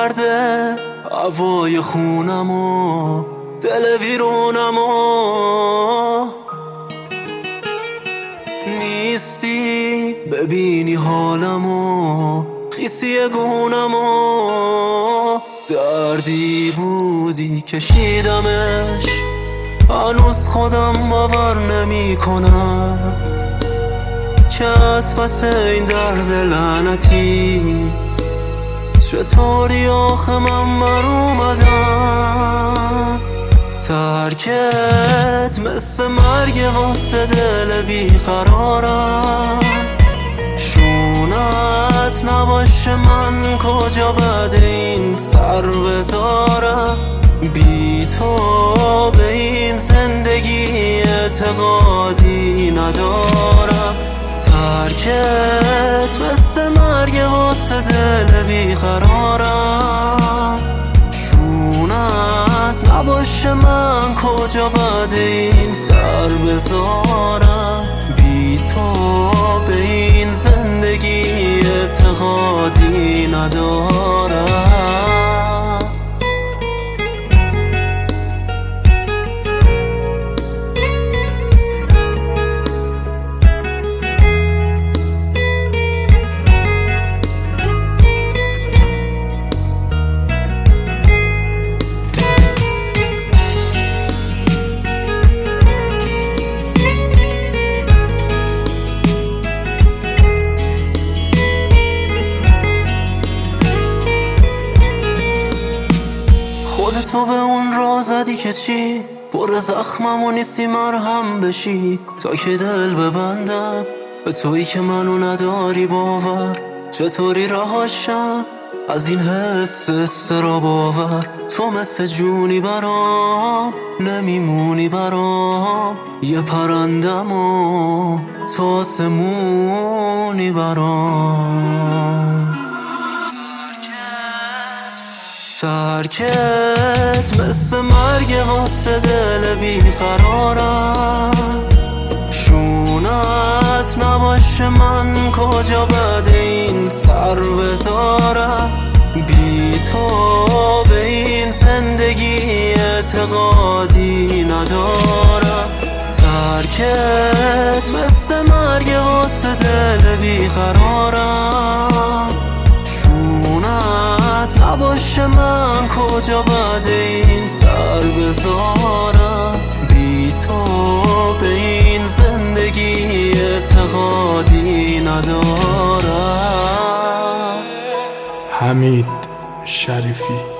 کرده هوای خونمو، دل ویرونمو. نیستی ببینی حالمو، خیسی گونمو. دردی بودی کشیدمش، هنوز خودم باور نمی کنم که از پس این درد لعنتی چطوری آخه من بر اومدم. ترکت مثل مرگ واسه دل بیقرارم. شونت نباشه من کجا بعد این سر بذارم. بی تو به این زندگی اعتقادی ندارم. ترکت مثل مرگ واسه دل بیقرارم. شونت نباشه من کجا بعد این سر بذارم. بی تو به این زندگی اعتقادی ندارم. تو به اون راه زدی که چی؟ پر زخممو نیستی مرهم بشی تا که دل ببندم به تویی که منو نداری باور. چطوری رهاشم از این حس استراب آور؟ تو مثل جونی برام، نمیمونی برام. یه پرندم و تو آسمونی برام. ترکت مثل مرگ واسه دل بیقرارم. شونت نباشه من کجا بعد این سر بذارم. بی تو به این زندگی اعتقادی ندارم. ترکت مثل مرگ واسه دل بیقرارم. شونت نباشه من کجا بعد این سر بذارم. بی تو به این زندگی اعتقادی ندارم. حمید شریفی.